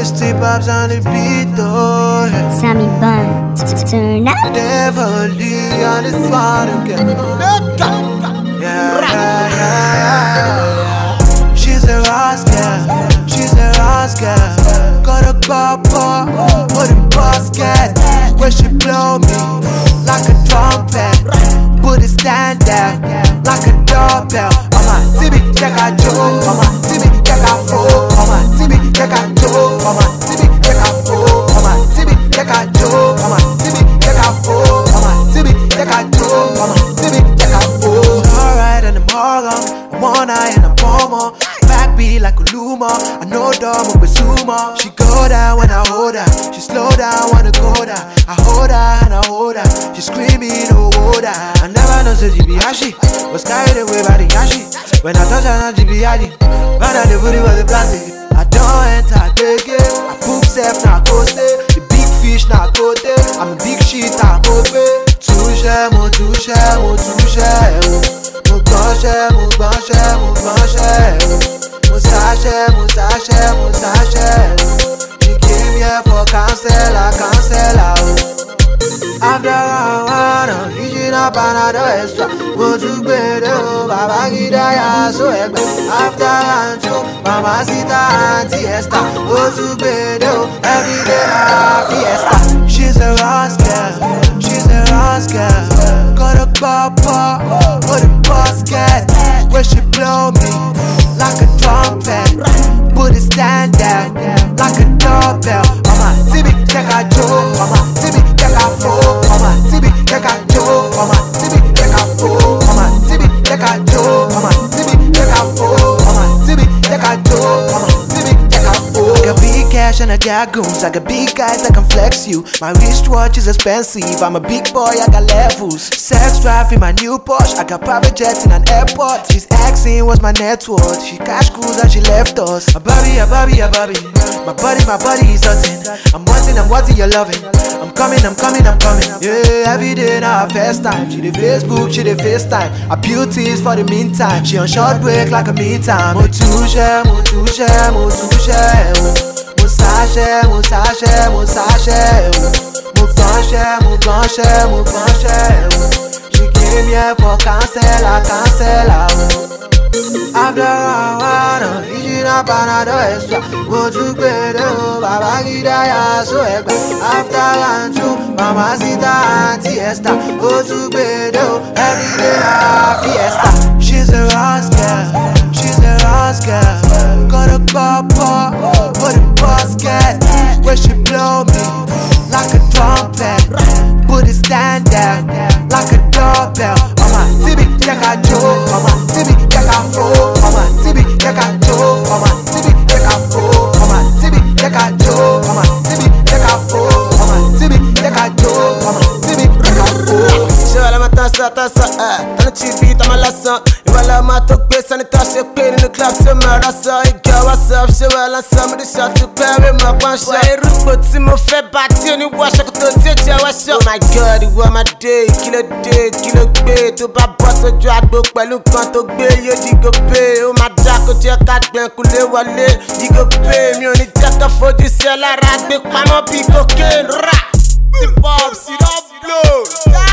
Misty Bob's on the beat though. Sammy Bun, turn up. Never leave on this one again. Yeah. She's a rascal, she's a rascal. Got a copper with a basket. Where she blow me like a trumpet. Put it stand out like a doorbell. Mama, Tibi, check out Joe. Mama, Tibi, check out Fro. Mama, Tibi, check out Joe. Mama, Tibi, check out Fro. Mama, Tibi, check out Joe. Mama, Tibi, check out Fro. Mama, Tibi, check out Joe. Mama, Tibi, check out Fro. Alright, and I'm all on. I'm one eye and I'm more. Backbeat like a Luma. I know dumb with Zuma. She go down when I hold her. She slow down when I go down. I hold her and I hold her. She screaming, oh, hold her. I never know so she be ashy. Was carried away by the yashi. When I touch her, she be yadi. Ran out the booty was the plastic. I don't enter the game. I poop safe, now go stay. The big fish, now go there. I'm a big shit, I'm open. Touche, mo touche, mo touche. Mo gbanche, mo gbanche, mo gbanche. Mo sache, mo sache, mo sache. She came here for counselor. After I wanna, you know, panado extra. Go to bed, oh, Baba Gidaya, so egg. After I do, Mama Sita, Auntie Esther. Go to bed, oh, every day, fiesta. She's a rascal, she's a rascal. Got a copper, with a basket. Where she blow me like a trumpet. Put it stand out like a doorbell. Mama, Tibi, check out Joe. Mama, Tibi, check out Fro. Mama, Tibi, check out Joe. Mama, Tibi, check out Fro. Mama, Tibi, check out Joe. Mama, Tibi, check out Fro. Mama, Tibi, check out Joe. Mama, Tibi, check out Fro. I got big cash and I got goons. I got big guys that can flex you. My wristwatch is expensive. I'm a big boy, I got levels. Sex drive in my new Porsche. I got private jets in an airport. She's asking what's my net worth. She cash cruise and she left us. A Bobby. My body is hurting. I'm wanting your loving. I'm coming. Yeah, every day now her first time. She the Facebook, she the FaceTime. Her beauty is for the meantime. She on short break like a me time. Mo touche. Mo sache. Mo blanche. She came here for counselor. After I wanna, you know, panado extra. Go to bed, oh, Baba Gidaya, so egg. After I do, Mama Sita, Auntie Esther. Go to bed, oh, every day, fiesta. She's a rascal. Got a copper, with a basket. Where she blow me like a trumpet. Put it stand out like a doorbell. Mama, Tibi, check out Joe. Mama, Tibi, check out Fro. Mama, Tibi, check out Joe. Mama, Tibi, check out Fro. Mama, Tibi, check out Joe. Mama, Tibi, check out Fro. Mama, Tibi, check out Joe. Mama, Tibi, check out Fro. Ṣé wàá lọ́mọ tán sọ, tánú tí bí tọ́mọ lásán. Ìwà lọ́mọ tó gbé sani tó ṣe pé nínú club tí mo rà sọ. Ìgẹ̀ wá sọ, ṣé wàá lọ́sọ, mo ti ṣàtú pẹ́rẹ́ mọ̀ pọ́nṣọ. Wà irúgbó tí mo fẹ́ bá tí oníwọ̀ṣọ́ kò tó tí ó jẹ́ wáṣọ. Oh my God, ìwọ máa dé, kí ló gbé. Tó bá bọ́ sójú àgbo pẹ̀lú nǹkan tó gbé, yóò dìgò pé. Ó máa dá kó jẹ́ ká gbẹ̀kúlé wọlé, dìgò pé. Mi ò ní jẹ́ ká fojú sí ẹ lára, gbé pamọ́ bí cocaine rà. Tí Bob sí lọ́ blow.